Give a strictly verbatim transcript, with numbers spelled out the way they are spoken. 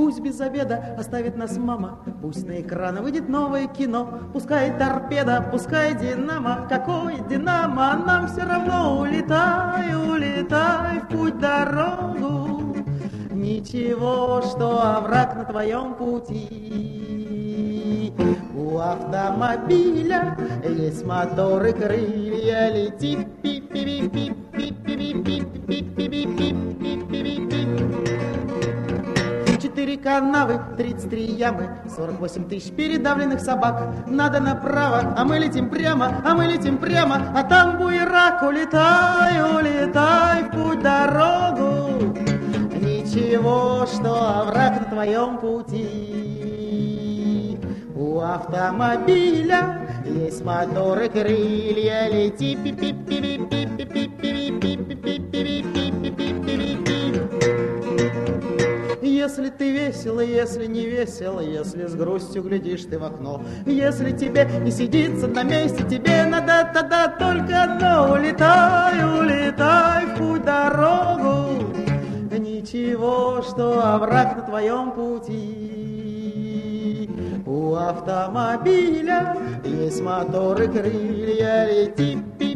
Пусть без обеда оставит нас мама, пусть на экраны выйдет новое кино. Пускай торпеда, пускай динамо, какой динамо, нам все равно. Улетай, улетай в путь дорогу, ничего, что овраг на твоем пути. У автомобиля есть мотор и крылья, лети пи-пи-пи-пи-пи-пи-пи-пи-пи-пи-пи-пи-пи-пи. Четыре канавы, тридцать три ямы, сорок восемь тысяч передавленных собак. Надо направо, а мы летим прямо, а мы летим прямо, а там буерак. Улетай, улетай в путь дорогу, ничего, что овраг на твоем пути. У автомобиля есть мотор и крылья, лети пи-пи-пи-пи-пи-пи-пи-пи-пи-пи-пи-пи-пи-пи-пи-пи. Если ты весел, если не весел, если с грустью глядишь ты в окно, если тебе не сидится на месте, тебе надо тогда только одно. Улетай, улетай в путь дорогу, ничего, что овраг на твоем пути. У автомобиля есть мотор и крылья, лети пи